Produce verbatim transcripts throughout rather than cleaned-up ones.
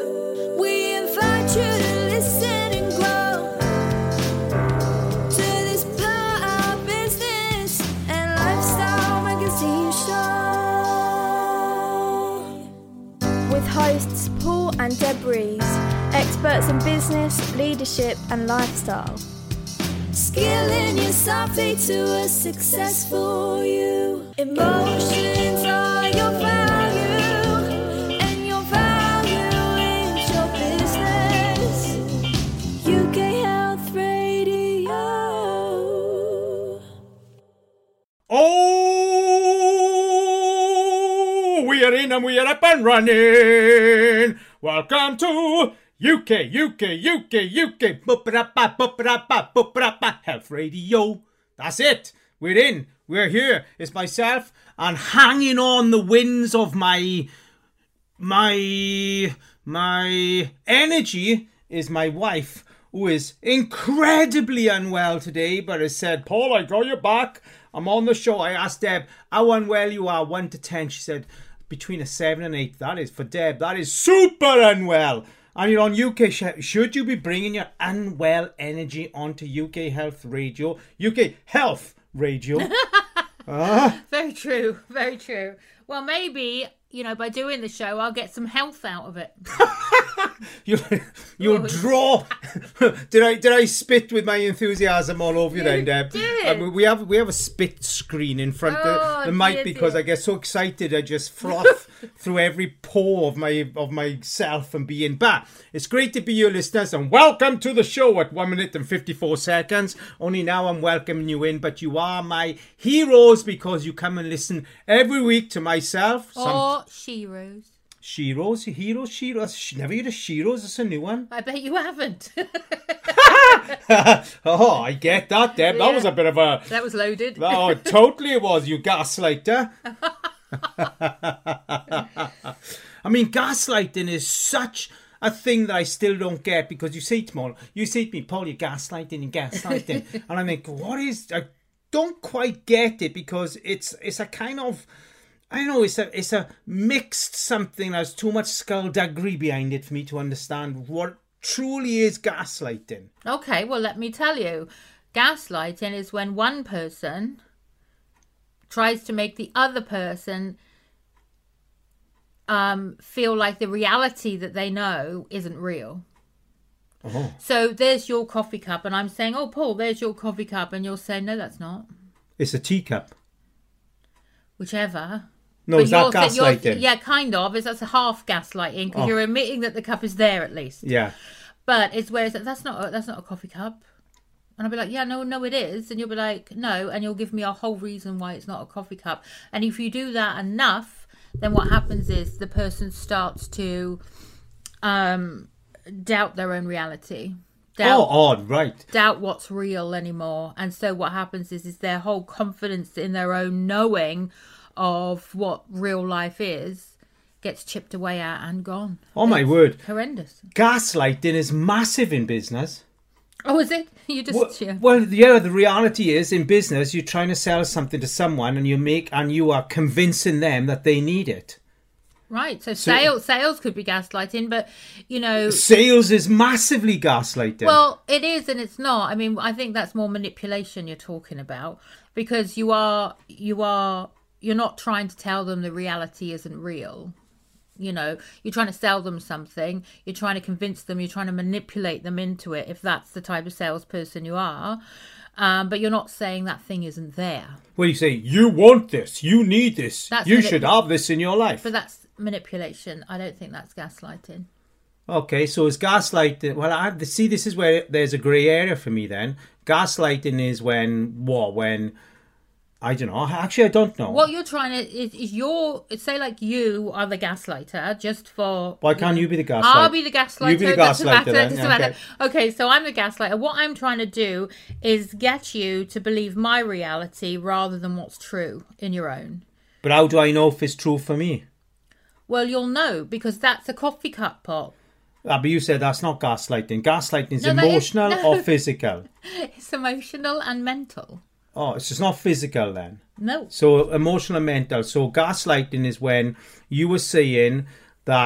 We invite you to listen and grow to this Power Business and Lifestyle Magazine show. With hosts Paul and Deb Rees, experts in business, leadership and lifestyle. Skilling yourself to a successful you. Emotions are your value, and your value is your business. U K Health Radio. Oh, we are in and we are up and running. Welcome to U K, U K, U K, U K, boop-a-da-ba, boop-a-da-ba, boop-a-da-ba, Health Radio. That's it. We're in. We're here. It's myself and hanging on the winds of my, my, my energy is my wife, who is incredibly unwell today, but has said, Paul, I got your back. I'm on the show. I asked Deb, how unwell you are, one to ten. She said, between a seven and eight. That is, for Deb, that is super unwell. And you're on U K, should you be bringing your unwell energy onto U K Health Radio? U K Health Radio. uh. Very true, very true. Well, maybe, you know, by doing the show, I'll get some health out of it. you, you'll draw. did I did I spit with my enthusiasm all over you then, Deb? Did. I mean, we have we have a spit screen in front Oh, of the mic dear, because dear. I get so excited I just froth through every pore of my of myself and being. But it's great to be your listeners and welcome to the show at one minute and fifty-four seconds. Only now I'm welcoming you in, but you are my heroes because you come and listen every week to myself. Some Or Sheroes. Sheroes, heroes, Sheroes. Never heard of Sheroes. That's a new one. I bet you haven't. Oh, I get that, Deb. That Yeah. was a bit of a... That was loaded. Oh, totally it was, you gaslighter. I mean, gaslighting is such a thing that I still don't get because you say to me, you say to me, Paul, you're gaslighting and gaslighting. And I think, what is... I don't quite get it because it's it's a kind of... I don't know, it's a, it's a mixed something. There's too much skullduggery behind it for me to understand what truly is gaslighting. Okay, well, let me tell you. Gaslighting is when one person tries to make the other person um, feel like the reality that they know isn't real. Oh. So there's your coffee cup, and I'm saying, oh, Paul, there's your coffee cup. And you'll say, no, that's not. It's a teacup. Whichever. No, But is that you're- you're- gaslighting? Yeah, kind of. It's that's a half gaslighting because Oh. you're admitting that the cup is there at least. Yeah. But it's where it's like, that's not a, that's not a coffee cup, and I'll be like, yeah, no, no, it is, and you'll be like, no, and you'll give me a whole reason why it's not a coffee cup. And if you do that enough, then what happens is the person starts to um, doubt their own reality. Doubt, Oh, odd, right. doubt what's real anymore. And so what happens is is their whole confidence in their own knowing of what real life is gets chipped away at and gone. Oh, my It's word. horrendous. Gaslighting is massive in business. Oh, is it? You just Well, yeah. well, yeah, the reality is in business, you're trying to sell something to someone and you make and you are convincing them that they need it. Right, so, sales sales could be gaslighting, but you know, Sales is massively gaslighting. well, it is and it's not. I mean, I think that's more manipulation you're talking about because you are you are you're not trying to tell them the reality isn't real. You know, you're trying to sell them something, you're trying to convince them, you're trying to manipulate them into it if that's the type of salesperson you are. Um, but you're not saying that thing isn't there. Well, you say, you want this, you need this, That's you manip- should have this in your life. But that's manipulation. I don't think that's gaslighting. Okay, so it's gaslighting. Well, I see, this is where there's a grey area for me then. Gaslighting is when, what, when... I don't know. Actually, I don't know. What you're trying to is, is your say like you are the gaslighter just for. Why can't you be the gaslighter? I'll be the gaslighter. You be the doesn't gaslighter matter, then, doesn't okay. matter. Okay, so I'm the gaslighter. What I'm trying to do is get you to believe my reality rather than what's true in your own. But how do I know if it's true for me? Well, you'll know because that's a coffee cup pot. Ah, but you said that's not gaslighting. Gaslighting is No, that is- emotional no. or physical? It's emotional and mental. Oh, it's just not physical then. No. So emotional and mental. So gaslighting is when you were saying that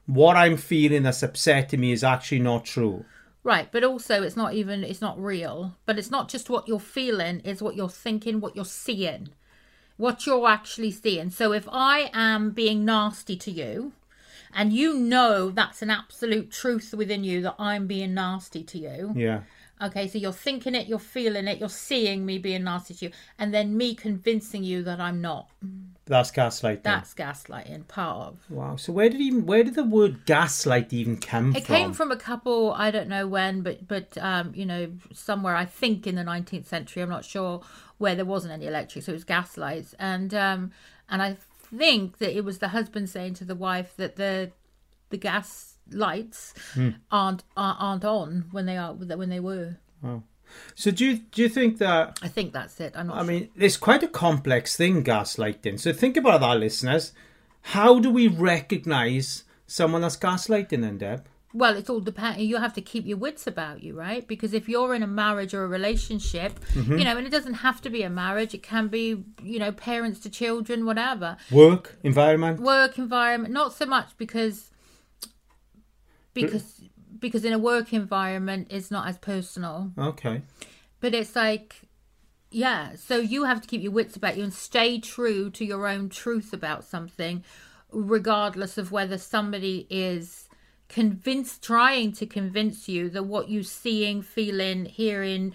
what I'm feeling that's upsetting me is actually not true. Right, but also it's not even, it's not real. But it's not just what you're feeling, it's what you're thinking, what you're seeing. What you're actually seeing. So if I am being nasty to you, and you know that's an absolute truth within you that I'm being nasty to you. Yeah. Okay, so you're thinking it, you're feeling it, you're seeing me being nasty to you, and then me convincing you that I'm not. That's gaslighting. That's gaslighting, part of. Wow. So where did even where did the word gaslight even come It from? came from a couple, I don't know when, but but um, you know, somewhere I think in the nineteenth century. I'm not sure where there wasn't any electric, so it was gaslights, and um, and I think that it was the husband saying to the wife that the the gas lights mm. aren't aren't on when they are when they were. Oh. So do you do you think that? I think that's it. I'm not. I sure. mean, it's quite a complex thing, gaslighting. So think about that, listeners. How do we recognise someone that's gaslighting, then, Deb? Well, it's all depend. You have to keep your wits about you, right? Because if you're in a marriage or a relationship, mm-hmm. you know, and it doesn't have to be a marriage. It can be, you know, parents to children, whatever. Work environment. Work environment. Not so much because because because in a work environment, it's not as personal. Okay. But it's like, yeah. So you have to keep your wits about you and stay true to your own truth about something, regardless of whether somebody is convinced trying to convince you that what you're seeing, feeling, hearing,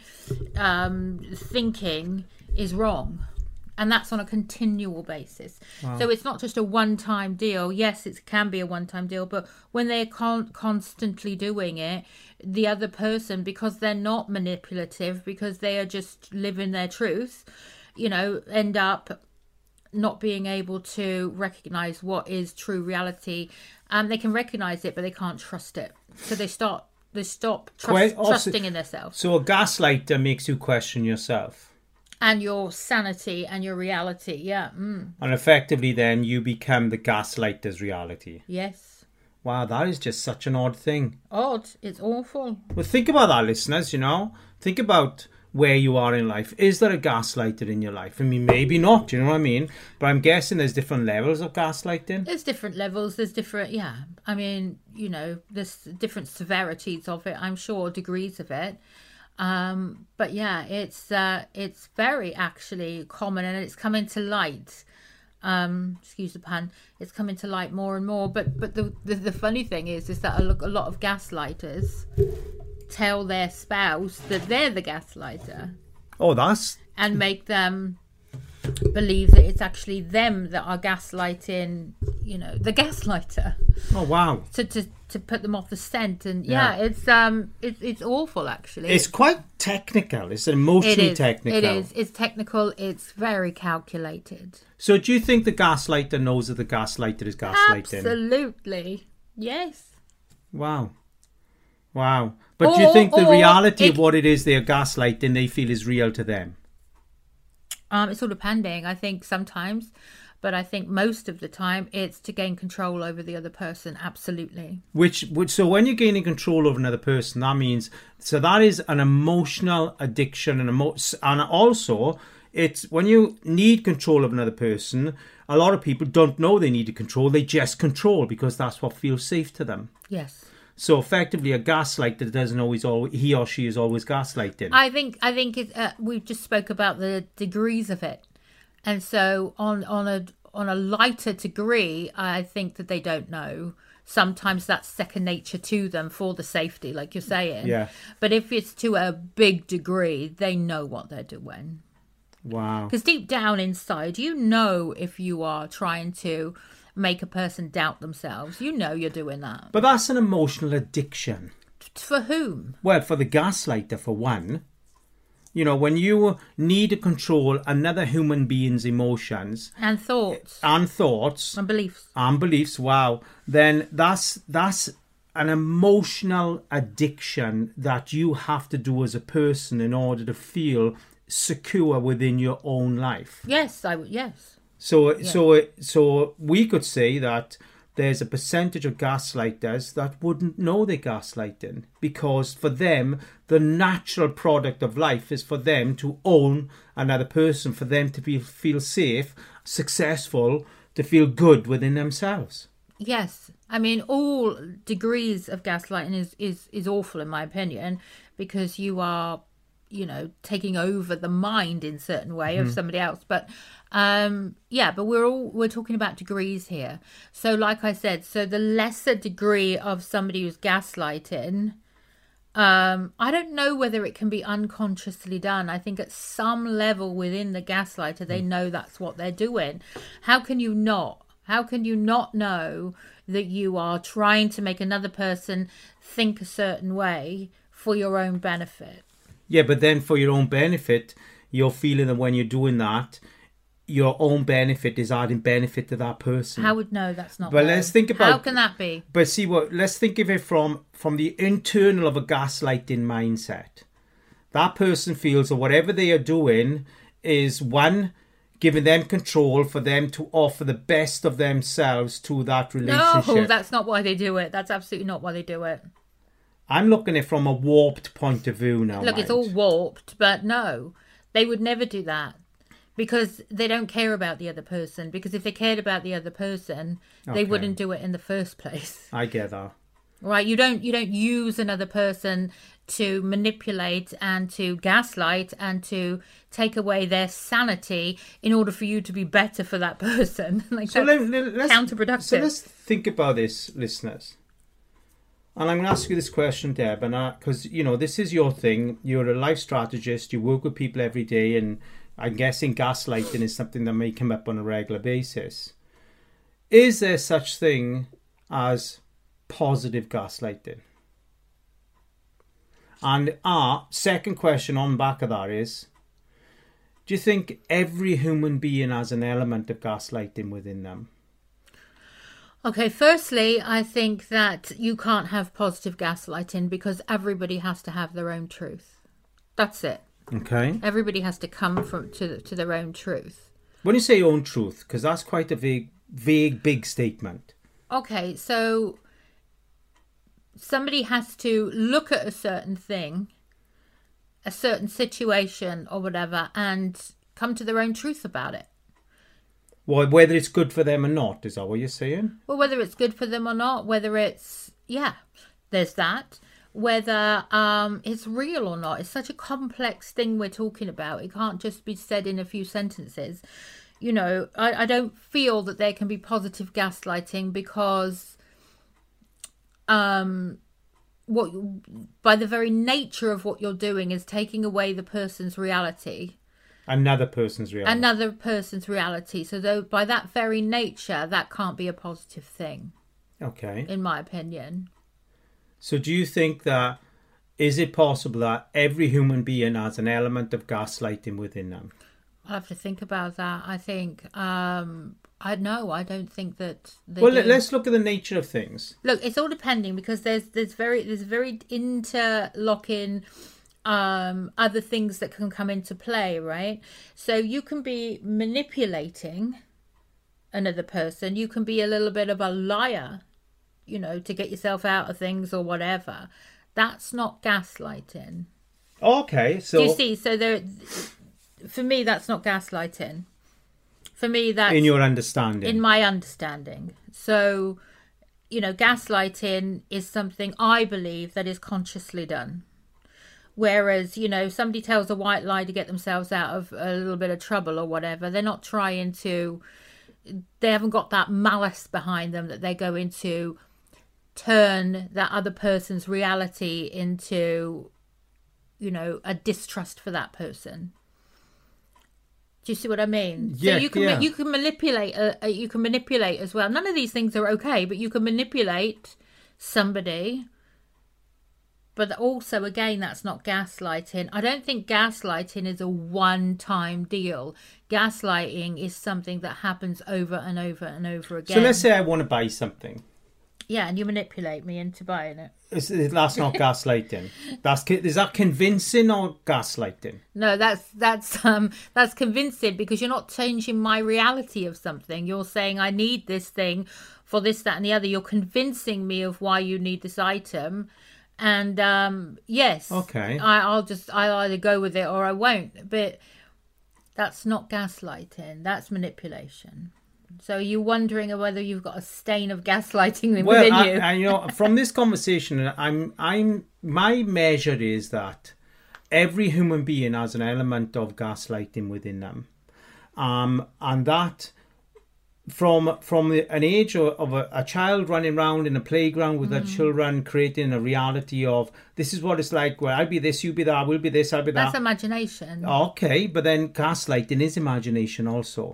um thinking is wrong. And that's on a continual basis. Wow. So it's not just a one-time deal. Yes, it can be a one-time deal, but when they're con- constantly doing it, the other person, because they're not manipulative, because they are just living their truth, you know, end up not being able to recognize what is true reality. Um, they can recognize it, but they can't trust it. So they start, they stop trust, Quite, also, trusting in themselves. So a gaslighter makes you question yourself. And your sanity and your reality, yeah. Mm. And effectively then you become the gaslighter's reality. Yes. Wow, that is just such an odd thing. Odd. It's awful. Well, think about that, listeners, you know. Think about where you are in life. Is there a gaslighter in your life? I mean, maybe not, you know what I mean? But I'm guessing there's different levels of gaslighting. There's different levels. There's different, yeah. I mean, you know, there's different severities of it, I'm sure, degrees of it. Um, but yeah, it's uh, it's very actually common, and it's coming to light. Um, excuse the pun. It's coming to light more and more. But but the the, the funny thing is, is that a, a lot of gaslighters tell their spouse that they're the gaslighter. Oh, that's and make them believe that it's actually them that are gaslighting. You know, the gaslighter. Oh wow! To to. to put them off the scent, and yeah, yeah it's um it's it's awful actually. It's quite technical. It's emotionally it is, technical. It is. It's technical. It's very calculated. So do you think the gaslighter knows that the gaslighter is gaslighting? Absolutely. Yes. Wow. Wow. But or, do you think the reality it, of what it is they're gaslighting they feel is real to them? Um, it's all depending. I think sometimes. But I think most of the time it's to gain control over the other person. Absolutely. Which, which, so when you're gaining control over another person, that means, so that is an emotional addiction, and emo- and also it's when you need control of another person. A lot of people don't know they need to control; they just control because that's what feels safe to them. Yes. So effectively, a gaslighter doesn't always, always he or she is always gaslighting. I think I think it, uh, we just spoke about the degrees of it. And so on, on a on a lighter degree, I think that they don't know. Sometimes that's second nature to them for the safety, like you're saying. Yeah. But if it's to a big degree, they know what they're doing. Wow. Because deep down inside, you know if you are trying to make a person doubt themselves. You know you're doing that. But that's an emotional addiction. For whom? Well, for the gaslighter, for one. You know, when you need to control another human being's emotions and thoughts and thoughts and beliefs and beliefs, wow, then that's that's an emotional addiction that you have to do as a person in order to feel secure within your own life. Yes, I would. Yes. So, yeah. so, so we could say that there's a percentage of gaslighters that wouldn't know they're gaslighting, because for them, the natural product of life is for them to own another person, for them to be, feel safe, successful, to feel good within themselves. Yes. I mean, all degrees of gaslighting is, is, is awful in my opinion, because you are, you know, taking over the mind in a certain way mm-hmm. of somebody else. But um, yeah, but we're all, we're talking about degrees here. So like I said, so the lesser degree of somebody who's gaslighting, um, I don't know whether it can be unconsciously done. I think at some level within the gaslighter, they know that's what they're doing. How can you not? How can you not know that you are trying to make another person think a certain way for your own benefit? Yeah, but then for your own benefit, you're feeling that when you're doing that, your own benefit is adding benefit to that person. How would know that's not? But low. let's think about how can that be? But see what? Let's think of it from from the internal of a gaslighting mindset. That person feels that whatever they are doing is one, giving them control for them to offer the best of themselves to that relationship. No, that's not why they do it. That's absolutely not why they do it. I'm looking at it from a warped point of view now. Look, mind. It's all warped, but no, they would never do that because they don't care about the other person. Because if they cared about the other person, they Okay. wouldn't do it in the first place. I get that. Right? You don't you don't use another person to manipulate and to gaslight and to take away their sanity in order for you to be better for that person. Like So that's let, let's, counterproductive. So let's think about this, listeners. And I'm going to ask you this question, Deb, and because you know this is your thing. You're a life strategist. You work with people every day, and I'm guessing gaslighting is something that may come up on a regular basis. Is there such thing as positive gaslighting? And our second question on back of that is, do you think every human being has an element of gaslighting within them? Okay, firstly, I think that you can't have positive gaslighting because everybody has to have their own truth. That's it. Okay. Everybody has to come from to to their own truth. When you say own truth, because that's quite a vague, vague, big statement. Okay, so somebody has to look at a certain thing, a certain situation or whatever, and come to their own truth about it. Well, whether it's good for them or not, is that what you're saying? Well, whether it's good for them or not, whether it's, yeah, there's that. Whether um, it's real or not. It's such a complex thing we're talking about. It can't just be said in a few sentences. You know, I, I don't feel that there can be positive gaslighting because um, what by the very nature of what you're doing is taking away the person's reality. Another person's reality. Another person's reality. So though, by that very nature, that can't be a positive thing. Okay. In my opinion. So do you think that, is it possible that every human being has an element of gaslighting within them? I'll have to think about that. I think, um, I know, I don't think that they Well, do. let's look at the nature of things. Look, it's all depending because there's there's very there's very interlocking um, other things that can come into play, right? So you can be manipulating another person. You can be a little bit of a liar, you know, to get yourself out of things or whatever. That's not gaslighting. Okay, so Do you see? So there, for me, that's not gaslighting. For me, that's in your understanding. in my understanding. So, you know, gaslighting is something I believe that is consciously done. Whereas, you know, somebody tells a white lie to get themselves out of a little bit of trouble or whatever. They're not trying to, they haven't got that malice behind them that they're going to turn that other person's reality into, you know, a distrust for that person. Do you see what I mean? Yeah, so you can yeah. you can manipulate. Uh, uh, you can manipulate as well. None of these things are okay, but you can manipulate somebody. But also, again, that's not gaslighting. I don't think gaslighting is a one-time deal. Gaslighting is something that happens over and over and over again. So let's say I want to buy something. Yeah, and you manipulate me into buying it. Is- That's not gaslighting. That's is that convincing or gaslighting? No, that's that's um that's convincing because you're not changing my reality of something. You're saying I need this thing for this, that, and the other. You're convincing me of why you need this item, and um yes, Okay. I, I'll just I'll either go with it or I won't. But that's not gaslighting. That's manipulation. So are you wondering whether you've got a stain of gaslighting Well, within I, you? I, you know, from this conversation, I'm, I'm, my measure is that every human being has an element of gaslighting within them, um, and that from from the, an age of, of a, a child running around in a playground with Mm. their children, creating a reality of this is what it's like. Well, I'll be this, you be that, we'll be this, I'll be that. That's imagination. Okay, but then gaslighting is imagination also.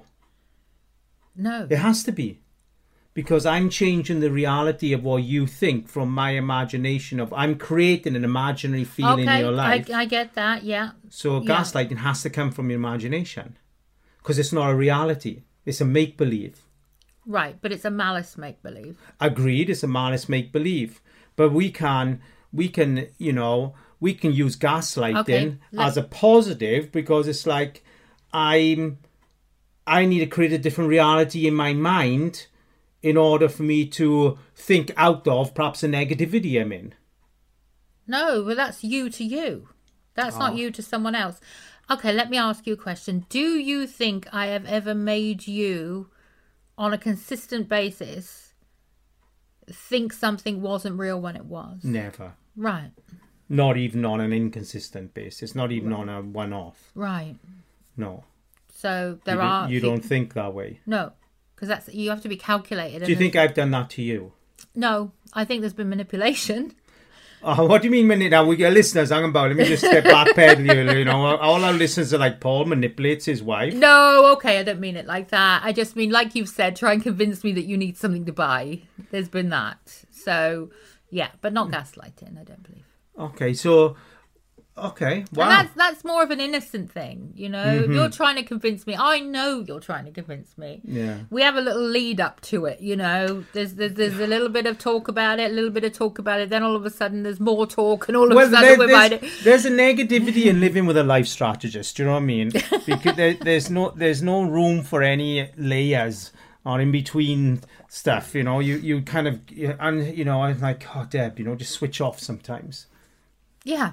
No. It has to be. Because I'm changing the reality of what you think from my imagination of I'm creating an imaginary feeling Okay, in your life. I, I get that, yeah. So Yeah. gaslighting has to come from your imagination. Because it's not a reality. It's a make-believe. Right, but it's a malice make-believe. Agreed, it's a malice make-believe. But we can, we can, you know, we can use gaslighting Okay, let's- as a positive because it's like I'm, I need to create a different reality in my mind in order for me to think out of perhaps a negativity I'm in. No, but that's you to you. That's Oh. not you to someone else. Okay, let me ask you a question. Do you think I have ever made you, on a consistent basis, think something wasn't real when it was? Never. Right, Not even on an inconsistent basis. Not even on a one-off. right. No. So there you are... don't, you thi- don't think that way. No, because that's you have to be calculated. Do you think I've done that to you? No, I think there's been manipulation. Oh, what do you mean, minute? Now we get listeners. Hang about. Let me just step backpedal you. You know, all our listeners are like Paul manipulates his wife. No, okay, I don't mean it like that. I just mean, like you've said, try and convince me that you need something to buy. There's been that. So, yeah, but not gaslighting, I don't believe. Okay, so okay, wow. And that's that's more of an innocent thing, you know. Mm-hmm. You're trying to convince me. I know you're trying to convince me. Yeah. We have a little lead up to it, you know. There's there's, there's a little bit of talk about it, a little bit of talk about it. Then all of a sudden there's more talk, and all of Well, a sudden there- we're about there's, it. there's a negativity in living with a life strategist. Do you know what I mean? Because there, there's no there's no room for any layers or in between stuff. You know, you you kind of and you know I'm like, oh Deb, you know, just switch off sometimes. Yeah.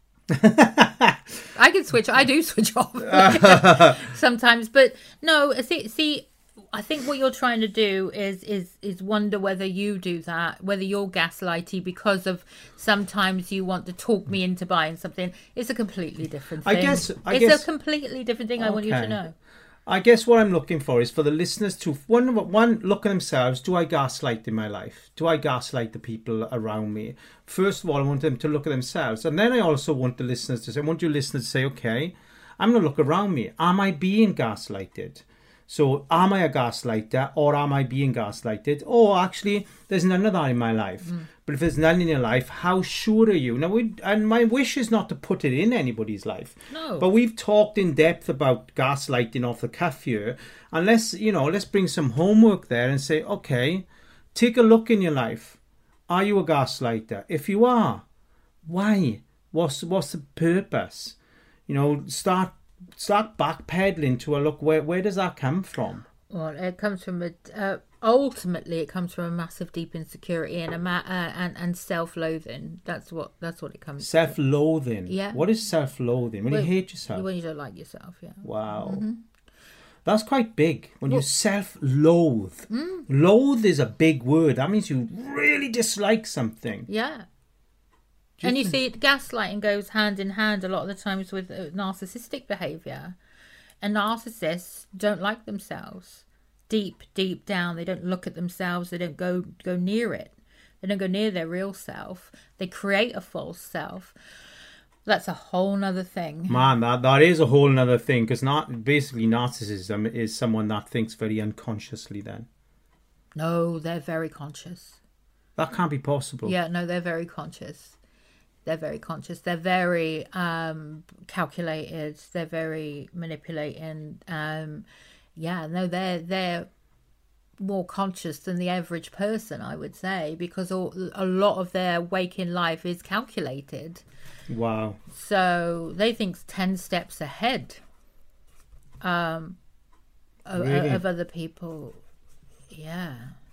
I can switch. I do switch off sometimes, but no. See, see, I think what you're trying to do is is is wonder whether you do that, whether you're gaslighty because of sometimes you want to talk me into buying something. It's a completely different I thing. guess- I it's guess- a completely different thing. I want you to Okay. know. I guess what I'm looking for is for the listeners to one one look at themselves. Do I gaslight in my life? Do I gaslight the people around me? First of all, I want them to look at themselves, and then I also want the listeners to say, I want you listeners to say, okay, I'm going to look around me. Am I being gaslighted? So, am I a gaslighter, or am I being gaslighted? Or actually, there's none of that in my life. Mm. But if there's none in your life, how sure are you? Now, we, and my wish is not to put it in anybody's life. No. But we've talked in depth about gaslighting off the cuff here. And let's, you know, let's bring some homework there and say, okay, take a look in your life. Are you a gaslighter? If you are, why? What's what's the purpose? You know, start start backpedaling to a look. Where where does that come from? Well, it comes from a uh, ultimately it comes from a massive deep insecurity and a ma- uh, and and self-loathing. That's what that's what it comes. to. Self-loathing. Yeah. What is self-loathing? When Well, you hate yourself. When you don't like yourself, yeah. Wow. That's quite big. When you self-loathe. Loathe is a big word. That means you really dislike something. Yeah. Do you And you think- see, gaslighting goes hand in hand a lot of the times with uh, narcissistic behaviour. And narcissists don't like themselves. Deep, deep down, they don't look at themselves. They don't go go near it. They don't go near their real self. They create a false self. That's a whole nother thing. Man, that, that is a whole nother thing. Because not basically narcissism is someone that thinks very unconsciously then. No, they're very conscious. That can't be possible. Yeah, no, they're very conscious. They're very conscious. They're very um, calculated. They're very manipulating. Um, yeah, no, they're they're more conscious than the average person, I would say, because all, a lot of their waking life is calculated. Wow. So they think ten steps ahead um, of, Really? of other people. Yeah.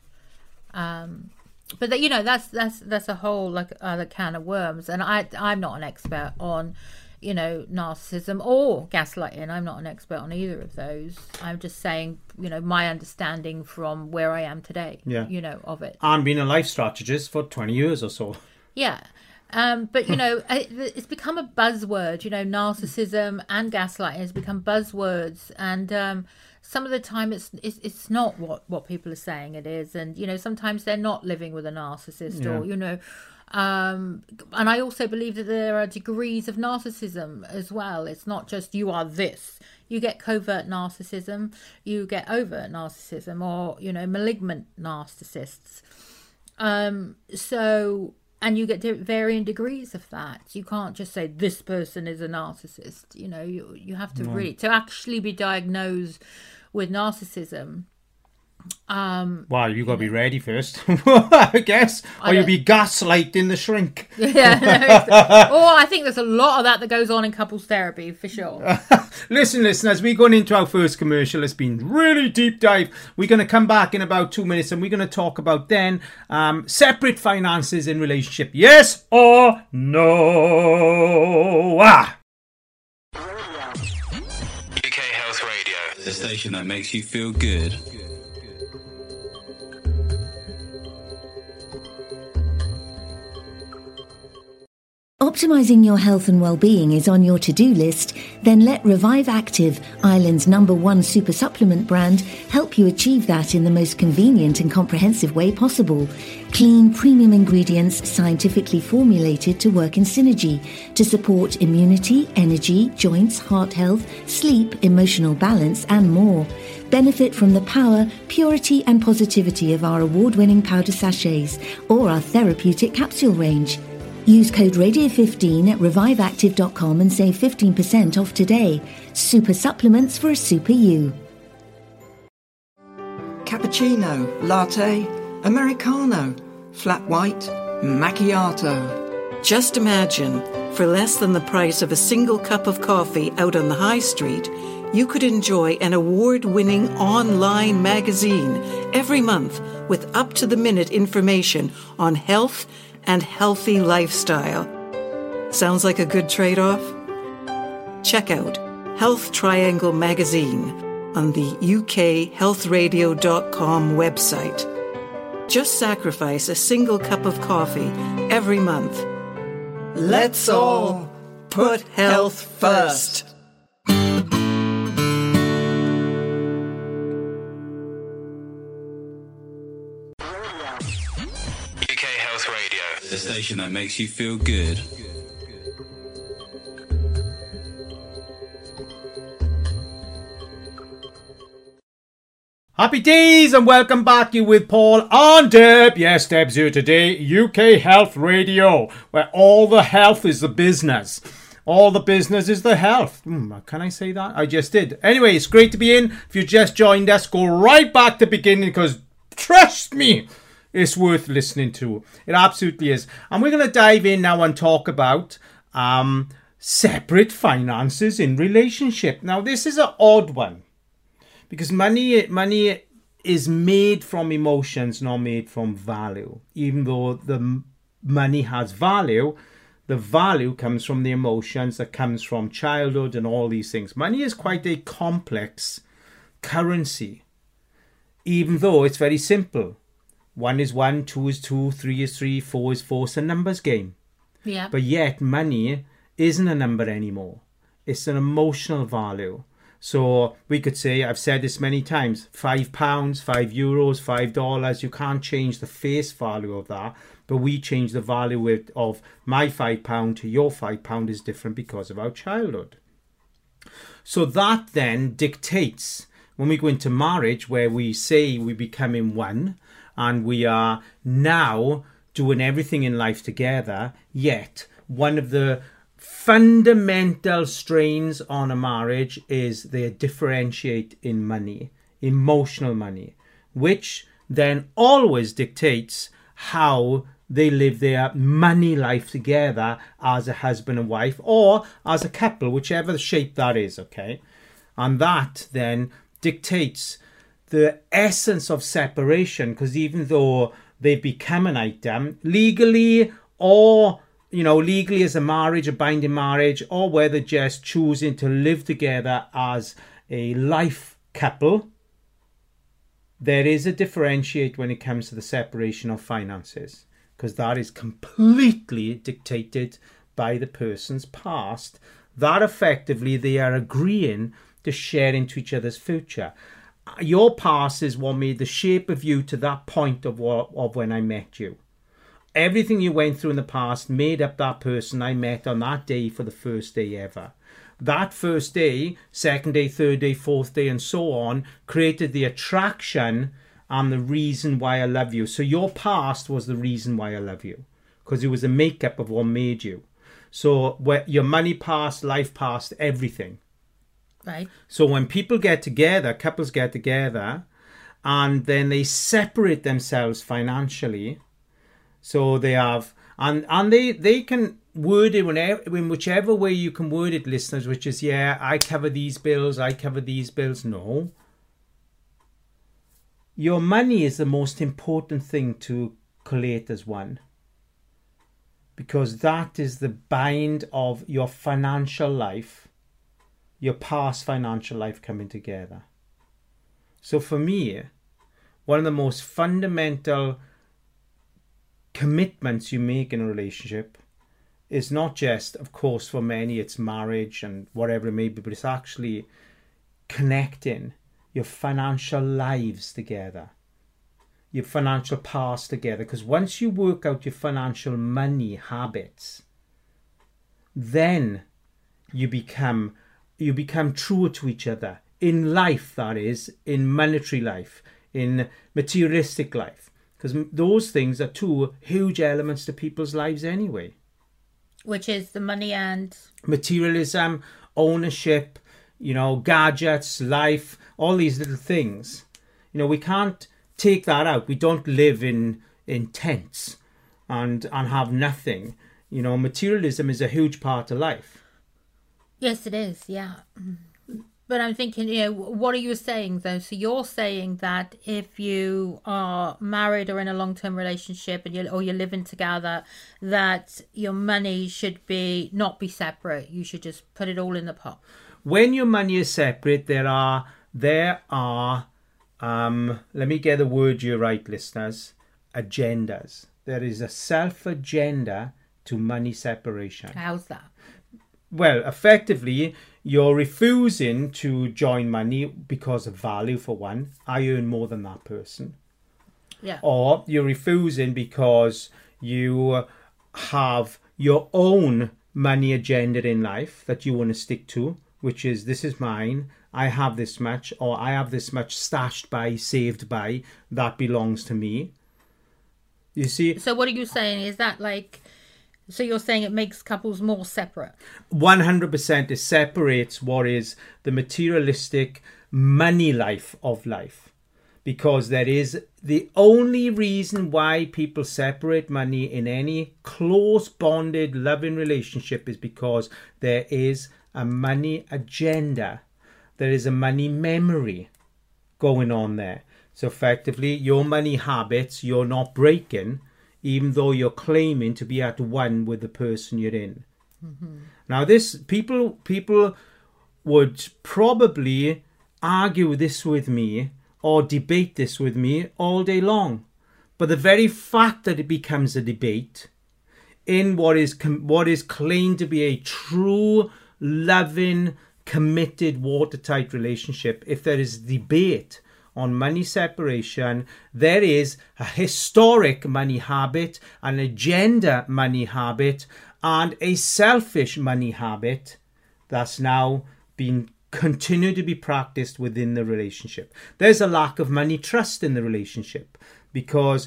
Um, but that, you know, that's that's that's a whole like other can of worms. And I I'm not an expert on, you know, narcissism or gaslighting. I'm not an expert on either of those. I'm just saying, you know, my understanding from where I am today, yeah. you know, of it. I've been a life strategist for twenty years or so. Yeah. Um, but, you know, it's become a buzzword, you know, narcissism and gaslighting has become buzzwords. And um, some of the time it's, it's it's not what, what people are saying it is. And, you know, sometimes they're not living with a narcissist yeah. or, you know, um, and I also believe that there are degrees of narcissism as well. It's not just you are this. You get covert narcissism, you get overt narcissism or, you know, malignant narcissists. Um, so... And you get varying degrees of that. You can't just say this person is a narcissist. You know, you you have to no. really to actually be diagnosed with narcissism. Um, well, you got to be ready first, I guess, or you'll be gaslighted in the shrink. Yeah, no, oh, I think there's a lot of that that goes on in couples therapy for sure. Listen, listeners, we're going into our first commercial. It's been really deep dive. We're going to come back in about two minutes, and we're going to talk about then um, separate finances in relationship. Yes or no? Ah. U K Health Radio, the station that makes you feel good. Optimising your health and well-being is on your to-do list? Then let Revive Active, Ireland's number one super supplement brand, help you achieve that in the most convenient and comprehensive way possible. Clean, premium ingredients scientifically formulated to work in synergy to support immunity, energy, joints, heart health, sleep, emotional balance and more. Benefit from the power, purity and positivity of our award-winning powder sachets or our therapeutic capsule range. Use code radio fifteen at revive active dot com and save fifteen percent off today. Super supplements for a super you. Cappuccino, latte, Americano, flat white, macchiato. Just imagine, for less than the price of a single cup of coffee out on the high street, you could enjoy an award-winning online magazine every month with up-to-the-minute information on health and healthy lifestyle. Sounds like a good trade-off? Check out Health Triangle magazine on the U K health radio dot com website. Just sacrifice a single cup of coffee every month. Let's all put health first. The station that makes you feel good. Happy days and welcome back. You with Paul and Deb. Yes, Deb's here today. U K Health Radio, where all the health is the business. All the business is the health. Hmm, can I say that? I just did. Anyway, it's great to be in. If you just joined us, go right back to the beginning because trust me, it's worth listening to. It absolutely is. And we're going to dive in now and talk about um, separate finances in relationship. Now, this is an odd one because money, money is made from emotions, not made from value. Even though the money has value, the value comes from the emotions that comes from childhood and all these things. Money is quite a complex currency, even though it's very simple. One is one, two is two, three is three, four is four. It's a numbers game. Yeah. But yet money isn't a number anymore. It's an emotional value. So we could say, I've said this many times, five pounds, five euros, five dollars. You can't change the face value of that. But we change the value of my five pound to your five pound is different because of our childhood. So that then dictates when we go into marriage where we say we become in one, and we are now doing everything in life together, yet one of the fundamental strains on a marriage is they differentiate in money, emotional money, which then always dictates how they live their money life together as a husband and wife or as a couple, whichever shape that is, okay? And that then dictates the essence of separation, because even though they become an item, legally or you know, legally as a marriage, a binding marriage, or whether just choosing to live together as a life couple, there is a differentiate when it comes to the separation of finances, because that is completely dictated by the person's past. That effectively they are agreeing to share into each other's future. Your past is what made the shape of you to that point of what, of when I met you. Everything you went through in the past made up that person I met on that day for the first day ever. That first day, second day, third day, fourth day, and so on, created the attraction and the reason why I love you. So your past was the reason why I love you, because it was a makeup of what made you. So where your money past, life past, everything. Right. So when people get together, couples get together, and then they separate themselves financially, so they have, and and they they can word it whenever, in whichever way you can word it, listeners, which is, yeah, I cover these bills, I cover these bills. No. Your money is the most important thing to collate as one, because that is the bind of your financial life, your past financial life coming together. So for me, one of the most fundamental commitments you make in a relationship is not just, of course, for many it's marriage and whatever it may be, but it's actually connecting your financial lives together, your financial past together. Because once you work out your financial money habits, then you become you become truer to each other in life, that is, in monetary life, in materialistic life. Because those things are two huge elements to people's lives anyway. Which is the money and... materialism, ownership, you know, gadgets, life, all these little things. You know, we can't take that out. We don't live in, in tents and, and have nothing. You know, materialism is a huge part of life. Yes, it is, yeah. But I'm thinking, you know, what are you saying, though? So you're saying that if you are married or in a long-term relationship and you or you're living together, that your money should be not be separate. You should just put it all in the pot. When your money is separate, there are, there are, um, let me get the word you right, listeners, agendas. There is a self-agenda to money separation. How's that? Well, effectively, you're refusing to join money because of value, for one. I earn more than that person. Yeah. Or you're refusing because you have your own money agenda in life that you want to stick to, which is, this is mine, I have this much, or I have this much stashed by, saved by, that belongs to me. You see? So what are you saying? Is that like... So you're saying it makes couples more separate? one hundred percent it separates what is the materialistic money life of life. Because there is the only reason why people separate money in any close bonded loving relationship is because there is a money agenda. There is a money memory going on there. So effectively, your money habits, you're not breaking, even though you're claiming to be at one with the person you're in. Mm-hmm. Now, this people people would probably argue this with me or debate this with me all day long. But the very fact that it becomes a debate in what is com- what is claimed to be a true, loving, committed, watertight relationship, if there is debate on money separation, there is a historic money habit, an agenda money habit, and a selfish money habit that's now been continued to be practiced within the relationship. There's a lack of money trust in the relationship because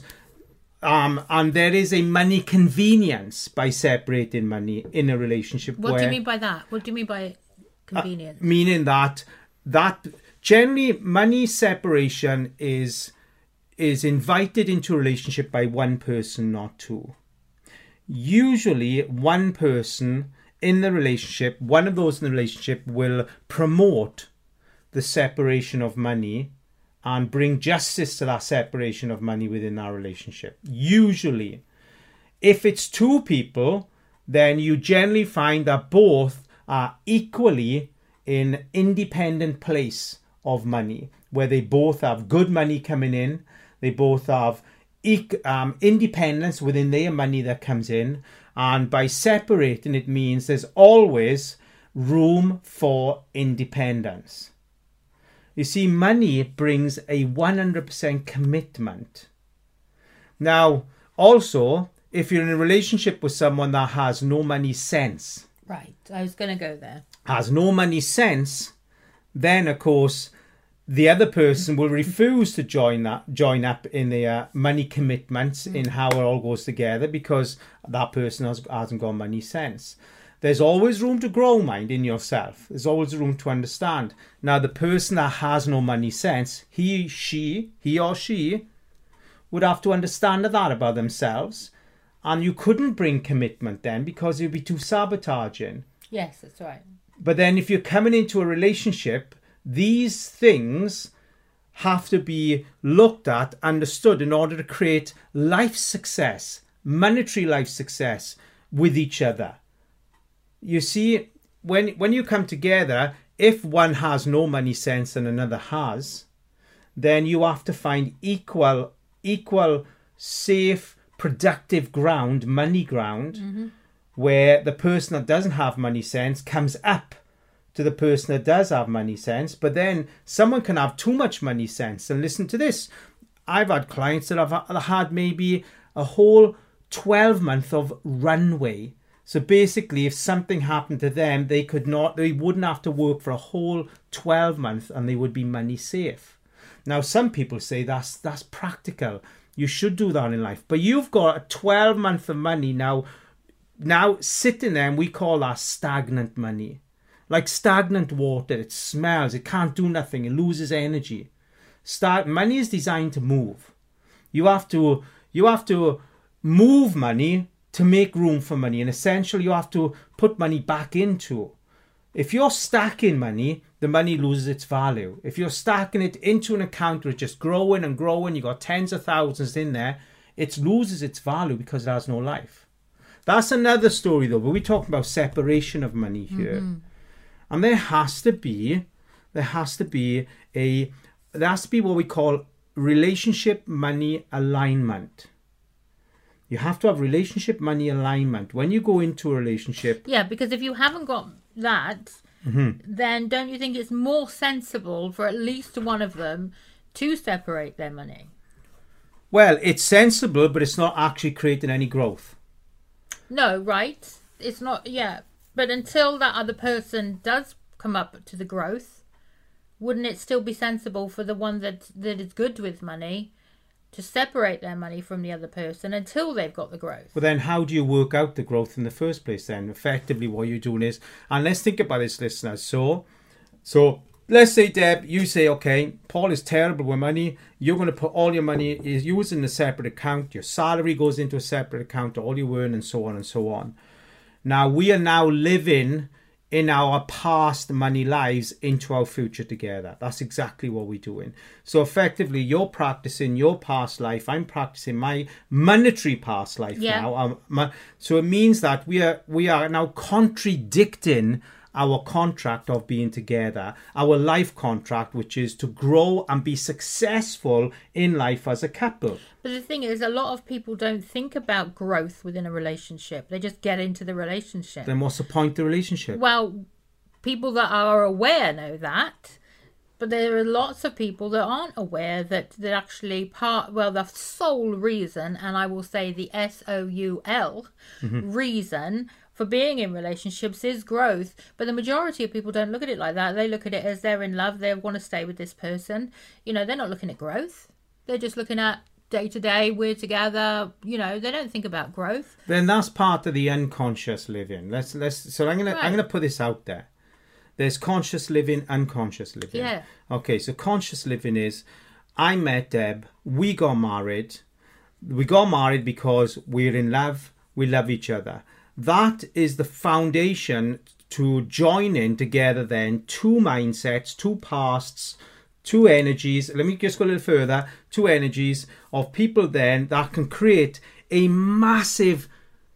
um and there is a money convenience by separating money in a relationship. What where, do you mean by that? What do you mean by convenience? Uh, meaning that that generally, money separation is is invited into a relationship by one person, not two. Usually, one person in the relationship, one of those in the relationship, will promote the separation of money and bring justice to that separation of money within our relationship. Usually, if it's two people, then you generally find that both are equally in independent place of money, where they both have good money coming in, they both have um, independence within their money that comes in, and by separating it means there's always room for independence. You see, money brings a one hundred percent commitment. Now, also, if you're in a relationship with someone that has no money sense, right, I was going to go there, has no money sense, then of course the other person will refuse to join that, join up in the uh, money commitments in how it all goes together, because that person has, hasn't got money sense. There's always room to grow, mind, in yourself. There's always room to understand. Now, the person that has no money sense, he, she, he or she would have to understand that about themselves. And you couldn't bring commitment then because it would be too sabotaging. Yes, that's right. But then if you're coming into a relationship, these things have to be looked at, understood in order to create life success, monetary life success with each other. You see, when when you come together, if one has no money sense and another has, then you have to find equal, equal, safe, productive ground, money ground, mm-hmm. where the person that doesn't have money sense comes up to the person that does have money sense. But then someone can have too much money sense. And listen to this. I've had clients that have had maybe a whole twelve month of runway. So basically, if something happened to them, they could not, they wouldn't have to work for a whole twelve months and they would be money safe. Now, some people say that's that's practical. You should do that in life. But you've got a twelve month of money now, now sitting there, and we call that stagnant money. Like stagnant water, it smells, it can't do nothing, it loses energy. Start, money is designed to move. You have to, you have to move money to make room for money. And essentially, you have to put money back into. If you're stacking money, the money loses its value. If you're stacking it into an account where it's just growing and growing, you got tens of thousands in there, it loses its value because it has no life. That's another story, though. But we're talking about separation of money here. Mm-hmm. And there has to be, there has to be a, there has to be what we call relationship money alignment. You have to have relationship money alignment when you go into a relationship. Yeah, because if you haven't got that, mm-hmm. then don't you think it's more sensible for at least one of them to separate their money? Well, it's sensible, but it's not actually creating any growth. No, right? It's not, yeah. But until that other person does come up to the growth, wouldn't it still be sensible for the one that, that is good with money to separate their money from the other person until they've got the growth? Well, then how do you work out the growth in the first place then? Effectively, what you're doing is, and let's think about this, listeners. So, so let's say, Deb, you say, okay, Paul is terrible with money. You're going to put all your money, is used in a separate account. Your salary goes into a separate account, all you earn, and so on and so on. Now, we are now living in our past money lives into our future together. That's exactly what we're doing. So effectively, you're practicing your past life. I'm practicing my monetary past life yeah. now. Um, my, so it means that we are we are now contradicting our contract of being together, our life contract, which is to grow and be successful in life as a couple. But the thing is, a lot of people don't think about growth within a relationship. They just get into the relationship. Then what's the point of the relationship? Well, people that are aware know that. But there are lots of people that aren't aware that, that actually part, well, the sole reason, and I will say the S O U L mm-hmm. reason for being in relationships is growth. But the majority of people don't look at it like that. They look at it as they're in love. They want to stay with this person. You know, they're not looking at growth. They're just looking at day to day, we're together. You know, they don't think about growth. Then that's part of the unconscious living. Let's let's. So I'm gonna right. I'm gonna put this out there. There's conscious living, unconscious living. Yeah. Okay, so conscious living is, I met Deb. We got married. We got married because we're in love. We love each other. That is the foundation to join in together then two mindsets, two pasts, two energies. Let me just go a little further. Two energies of people then that can create a massive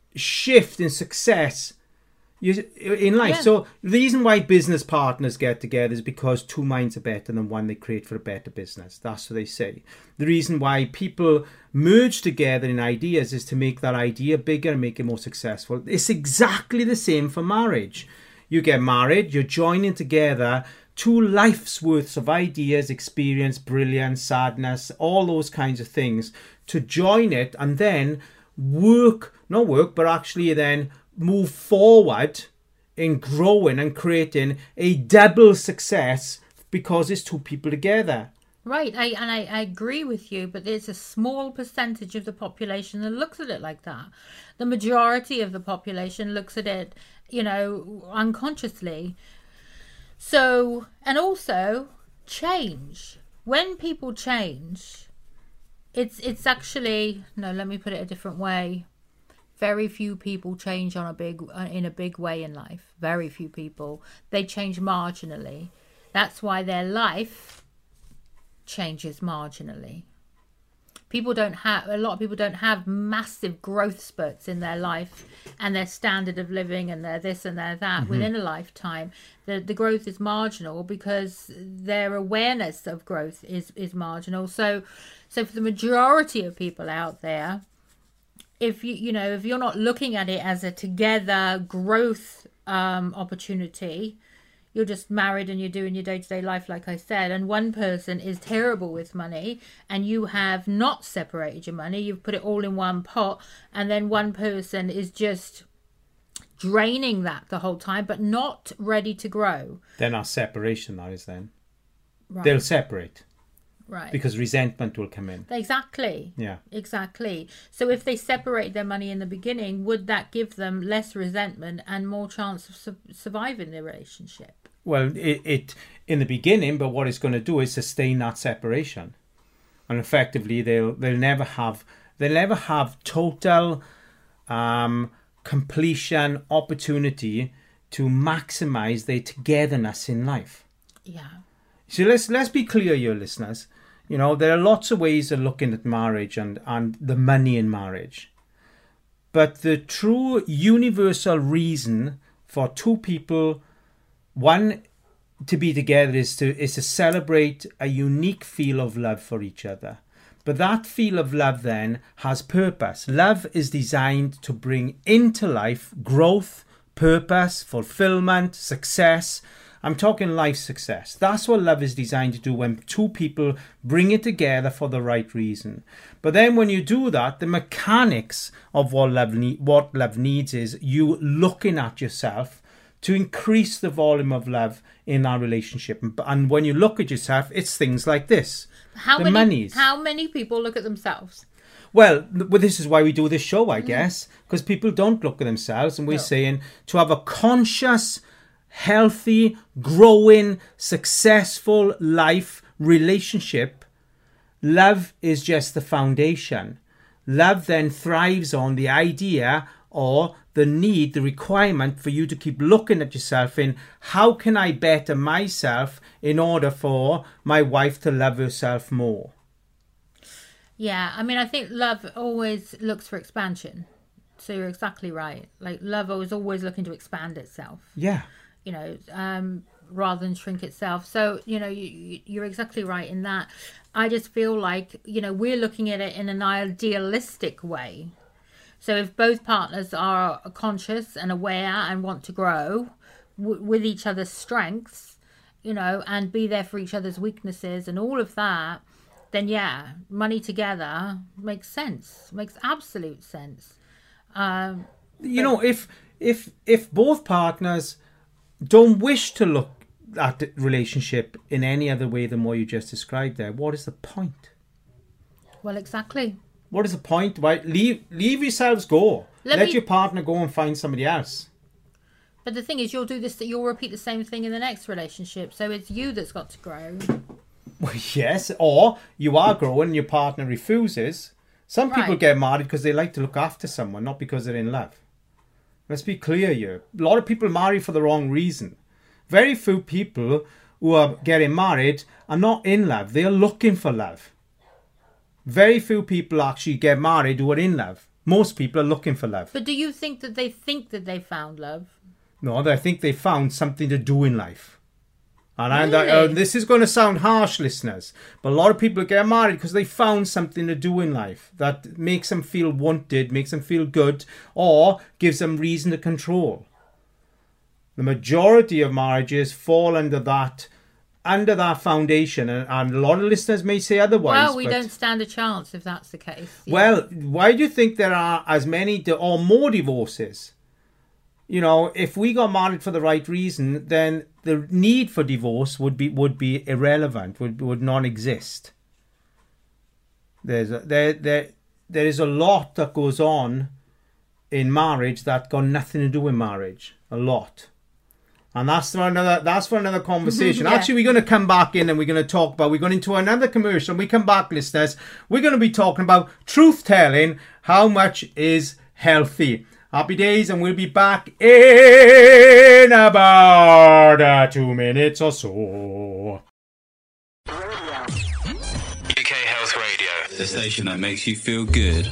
shift in success you, in life. Yeah. So the reason why business partners get together is because two minds are better than one. They create for a better business. That's what they say. The reason why people merge together in ideas is to make that idea bigger and make it more successful. It's exactly the same for marriage. You get married, you're joining together two life's worths of ideas, experience, brilliance, sadness, all those kinds of things to join it and then work, not work, but actually then move forward in growing and creating a double success because it's two people together. Right, I, and I, I agree with you, but there's a small percentage of the population that looks at it like that. The majority of the population looks at it, you know, unconsciously. So, and also change. When people change, it's it's actually, no, let me put it a different way. Very few people change on a big in a big way in life. Very few people. They change marginally. That's why their life changes marginally. People don't have, a lot of people don't have massive growth spurts in their life and their standard of living and their this and their that mm-hmm. within a lifetime. The the growth is marginal because their awareness of growth is, is marginal. So so for the majority of people out there, if you you know, if you're not looking at it as a together growth um, opportunity, you're just married and you're doing your day-to-day life, like I said, and one person is terrible with money and you have not separated your money, you've put it all in one pot, and then one person is just draining that the whole time but not ready to grow. Then our separation that is then. Right. They'll separate. Right. Because resentment will come in. Exactly. Yeah. Exactly. So if they separate their money in the beginning, would that give them less resentment and more chance of su- surviving the relationship? Well, it, it in the beginning, but what it's going to do is sustain that separation, and effectively they'll they'll never have they'll never have total um, completion opportunity to maximize their togetherness in life. Yeah. So let's let's be clear, your listeners. You know, there are lots of ways of looking at marriage and, and the money in marriage. But the true universal reason for two people, one, to be together is to is to celebrate a unique feel of love for each other. But that feel of love then has purpose. Love is designed to bring into life growth, purpose, fulfillment, success. I'm talking life success. That's what love is designed to do when two people bring it together for the right reason. But then when you do that, the mechanics of what love, ne- what love needs is you looking at yourself to increase the volume of love in our relationship. And when you look at yourself, it's things like this. How the many, monies. How many people look at themselves? Well, well, this is why we do this show, I guess, because people don't look at themselves. And we're No. saying to have a conscious, healthy, growing, successful life relationship, love is just the foundation. Love then thrives on the idea or the need, the requirement for you to keep looking at yourself in how can I better myself in order for my wife to love herself more. Yeah, I mean, I think love always looks for expansion. So you're exactly right. Like love is always looking to expand itself. Yeah. You know, um, rather than shrink itself. So, you know, you, you're exactly right in that. I just feel like, you know, we're looking at it in an idealistic way. So if both partners are conscious and aware and want to grow w- with each other's strengths, you know, and be there for each other's weaknesses and all of that, then yeah, money together makes sense, makes absolute sense. Um, you know, if if if both partners don't wish to look at the relationship in any other way than what you just described there, what is the point? Well, exactly. What is the point? Why leave leave yourselves go. Let Let me- your partner go and find somebody else. But the thing is, you'll do this, you'll repeat the same thing in the next relationship. So it's you that's got to grow. Well, yes, or you are growing and your partner refuses. Some people Right. get married because they like to look after someone, not because they're in love. Let's be clear here. A lot of people marry for the wrong reason. Very few people who are getting married are not in love. They are looking for love. Very few people actually get married who are in love. Most people are looking for love. But do you think that they think that they found love? No, I think they found something to do in life. And Really? I, uh, this is going to sound harsh, listeners, but a lot of people get married because they found something to do in life that makes them feel wanted, makes them feel good, or gives them reason to control. The majority of marriages fall under that under that foundation, and, and a lot of listeners may say otherwise. Well, we but, don't stand a chance if that's the case. Yeah. Well, why do you think there are as many di- or more divorces? You know, if we got married for the right reason, then the need for divorce would be would be irrelevant, would would non-exist. There's a, there there there is a lot that goes on in marriage that got nothing to do with marriage. A lot. And that's for another that's for another conversation. Yeah. Actually, we're going to come back in and we're going to talk about, we're going into another commercial. When we come back, listeners, we're going to be talking about truth-telling, how much is healthy. Happy days, and we'll be back in about uh, two minutes or so. U K Health Radio, the station that makes you feel good.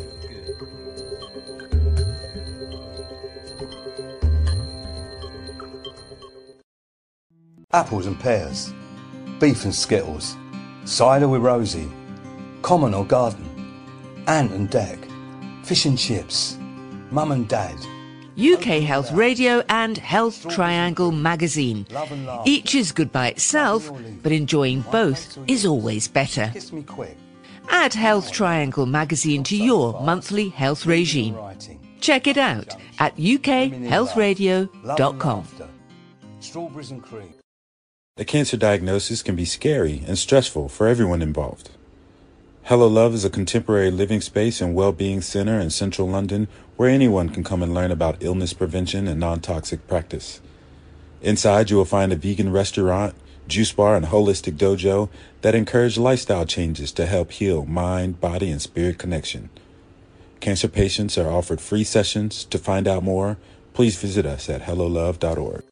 Apples and pears, beef and skittles, cider with Rosie, common or garden, ant and deck, fish and chips, mum and dad. U K Health Radio and Health Triangle magazine. Each is good by itself, but enjoying both is always better. Kiss me quick. Add Health Triangle magazine to your monthly health regime. Check it out at u k health radio dot com. Strawberries and cream. A cancer diagnosis can be scary and stressful for everyone involved. Hello Love is a contemporary living space and well-being center in central London where anyone can come and learn about illness prevention and non-toxic practice. Inside, you will find a vegan restaurant, juice bar, and holistic dojo that encourage lifestyle changes to help heal mind, body, and spirit connection. Cancer patients are offered free sessions. To find out more, please visit us at hello love dot org.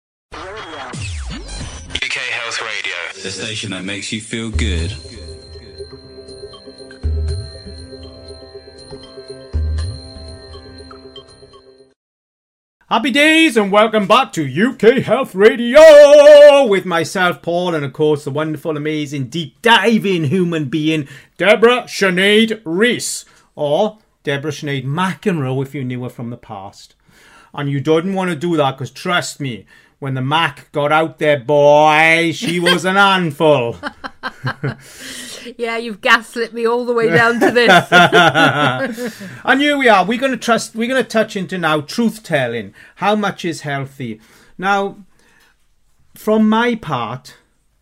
U K Health Radio, the station that makes you feel good. Happy days, and welcome back to U K Health Radio with myself, Paul, and of course the wonderful, amazing, deep diving human being, Deborah Sinead Rees, or Deborah Sinead McEnroe if you knew her from the past. And you didn't want to do that because, trust me, when the Mac got out there, boy, she was an handful. Yeah, you've gaslit me all the way down to this. And here we are. We're going to trust. We're going to touch into now truth telling. How much is healthy? Now, from my part,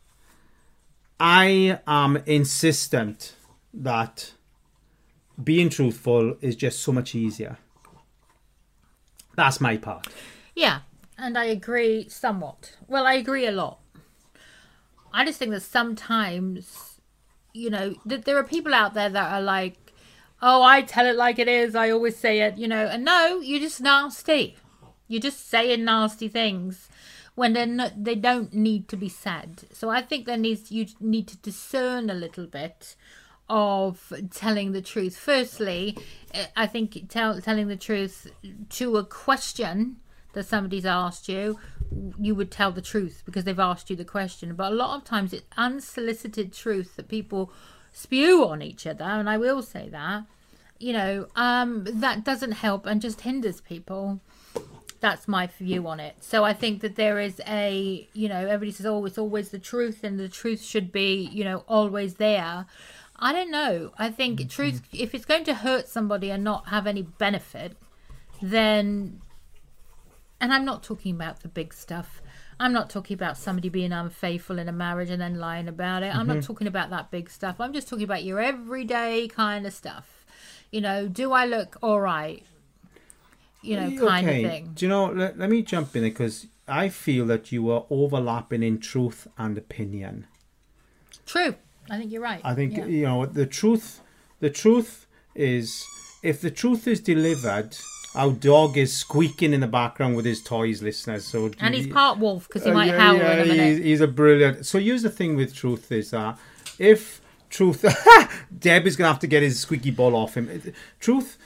I am insistent that being truthful is just so much easier. That's my part. Yeah, and I agree somewhat. Well, I agree a lot. I just think that sometimes, you know, that there are people out there that are like, oh, I tell it like it is. I always say it, you know, and no, you're just nasty. You're just saying nasty things when they're not, they don't need to be said. So I think there needs, you need to discern a little bit of telling the truth. Firstly, I think tell, telling the truth to a question that somebody's asked you, you would tell the truth because they've asked you the question. But a lot of times it's unsolicited truth that people spew on each other, and I will say that, you know, um, that doesn't help and just hinders people. That's my view on it. So I think that there is a, you know, everybody says, oh, it's always the truth and the truth should be, you know, always there. I don't know. I think mm-hmm. truth, if it's going to hurt somebody and not have any benefit, then... And I'm not talking about the big stuff. I'm not talking about somebody being unfaithful in a marriage and then lying about it. I'm mm-hmm. not talking about that big stuff. I'm just talking about your everyday kind of stuff. You know, do I look all right? You know, kind okay. of thing. Do you know, let, let me jump in because I feel that you are overlapping in truth and opinion. True. I think you're right. I think, yeah. you know, the truth, the truth is, if the truth is delivered... Our dog is squeaking in the background with his toys, listeners. So and he's part wolf because he uh, might yeah, howl yeah, in a minute. He's, he's a brilliant. So here's the thing with truth is that if truth, Deb is going to have to get his squeaky ball off him. Truth,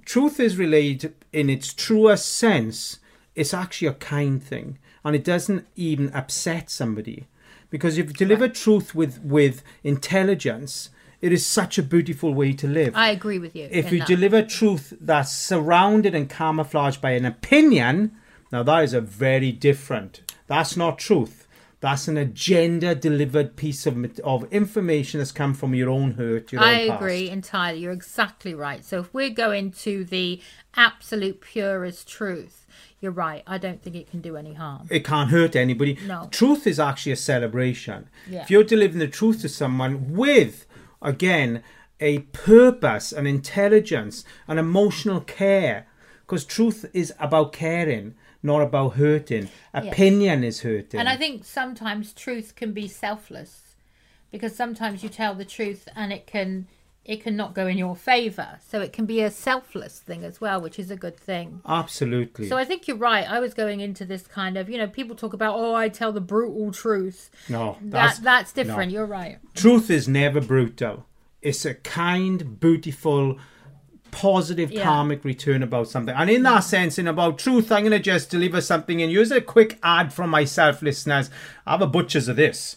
truth is relayed in its truest sense. It's actually a kind thing, and it doesn't even upset somebody. Because if you deliver right. truth with, with intelligence, it is such a beautiful way to live. I agree with you. If you that. deliver truth that's surrounded and camouflaged by an opinion, now that is a very different. That's not truth. That's an agenda-delivered piece of of information that's come from your own hurt, your I own past. agree entirely. You're exactly right. So if we're going to the absolute purest truth, you're right. I don't think it can do any harm. It can't hurt anybody. No. Truth is actually a celebration. Yeah. If you're delivering the truth to someone with, again, a purpose, an intelligence, an emotional care, because truth is about caring, not about hurting. Opinion yeah. is hurting. And I think sometimes truth can be selfless, because sometimes you tell the truth and it can it can not go in your favour. So it can be a selfless thing as well, which is a good thing. Absolutely. So I think you're right. I was going into this kind of, you know, people talk about, oh, I tell the brutal truth. No, that's, that, that's different. No. You're right. Truth is never brutal. It's a kind, beautiful, positive, yeah. karmic return about something. And in that sense, in about truth, I'm going to just deliver something and use a quick ad from myself, listeners. I have a butchers of this.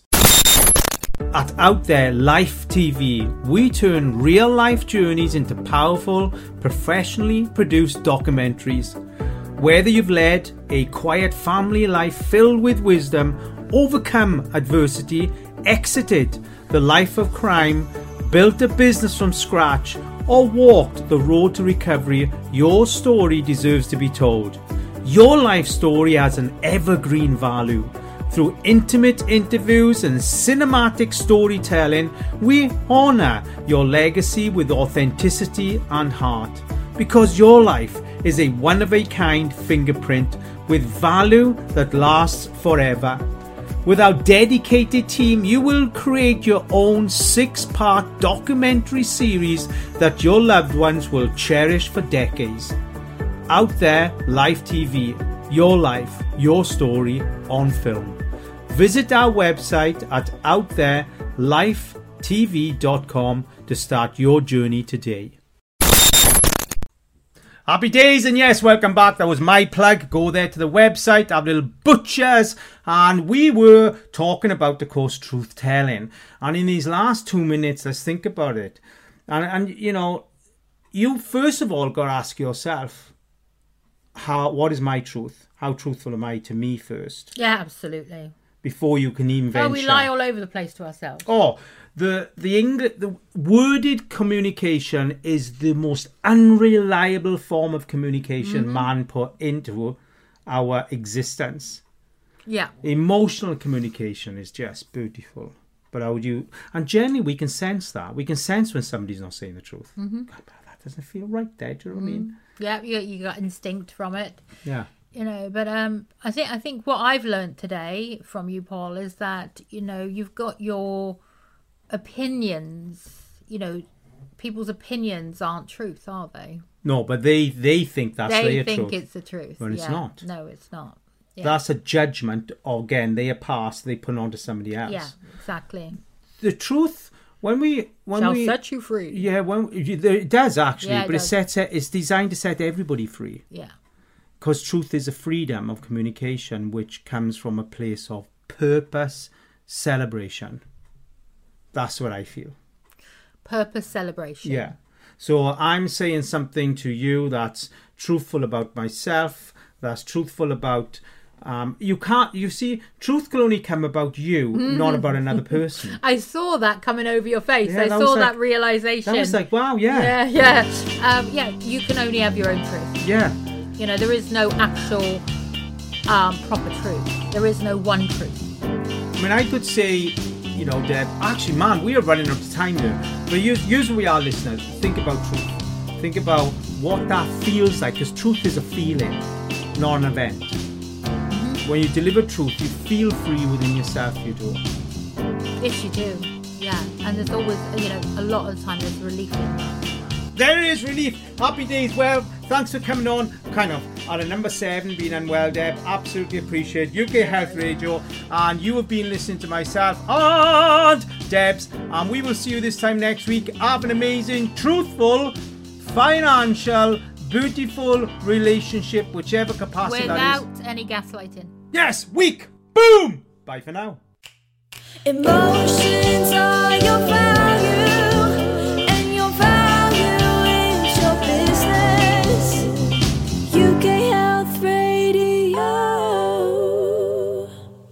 At Out There Life T V, we turn real life journeys into powerful, professionally produced documentaries. Whether you've led a quiet family life filled with wisdom, overcome adversity, exited the life of crime, built a business from scratch, or walked the road to recovery, your story deserves to be told. Your life story has an evergreen value. Through intimate interviews and cinematic storytelling, we honour your legacy with authenticity and heart. Because your life is a one-of-a-kind fingerprint with value that lasts forever. With our dedicated team, you will create your own six-part documentary series that your loved ones will cherish for decades. Out There Life T V, your life, your story on film. Visit our website at out there life t v dot com to start your journey today. Happy days, and yes, welcome back. That was my plug. Go there to the website, our little butchers, and we were talking about, of course, truth telling. And in these last two minutes, let's think about it. And, and you know, you first of all got to ask yourself, how? What is my truth? How truthful am I to me first? Yeah, absolutely. Before you can even venture. Oh, we lie all over the place to ourselves. Oh, the the English, the worded communication is the most unreliable form of communication mm-hmm. man put into our existence. Yeah. Emotional communication is just beautiful. But how would you... And generally, we can sense that. We can sense when somebody's not saying the truth. Mm-hmm. God, that doesn't feel right there. Do you know what mm-hmm. I mean? Yeah, you, you got instinct from it. Yeah. You know, but um, I think I think what I've learned today from you, Paul, is that, you know, you've got your opinions. You know, people's opinions aren't truth, are they? No, but they, they think that's they their think truth. it's the truth. But it's yeah. not. No, it's not. Yeah. That's a judgment. Again, they are past. They put on to somebody else. Yeah, exactly. The truth, when we when shall we set you free. Yeah, when it does actually, yeah, it but does. it sets it's designed to set everybody free. Yeah. Because truth is a freedom of communication which comes from a place of purpose, celebration. That's what I feel. Purpose, celebration. Yeah. So I'm saying something to you that's truthful about myself, that's truthful about... Um, you can't, you see, truth can only come about you, mm. not about another person. I saw that coming over your face. Yeah, I saw like, that realization. That was like, wow, yeah. Yeah, yeah. Um, yeah, you can only have your own truth. Yeah. You know, there is no actual um, proper truth. There is no one truth. I mean, I could say, you know, Deb, actually, man, we are running out of time here. But usually we are listeners. Think about truth. Think about what that feels like, because truth is a feeling, not an event. Mm-hmm. When you deliver truth, you feel free within yourself, you do. Yes, you do. Yeah, and there's always, you know, a lot of the time there's relief in that. There is relief. Happy days. Well, thanks for coming on. Kind of at a number seven, being unwell, Deb. Absolutely appreciate U K Health Radio. And you have been listening to myself and Debs. And we will see you this time next week. Have an amazing, truthful, financial, beautiful relationship, whichever capacity that is. Without any gaslighting. Yes, weak. Boom. Bye for now. Emotions are your value, and your value is your business. U K Health Radio.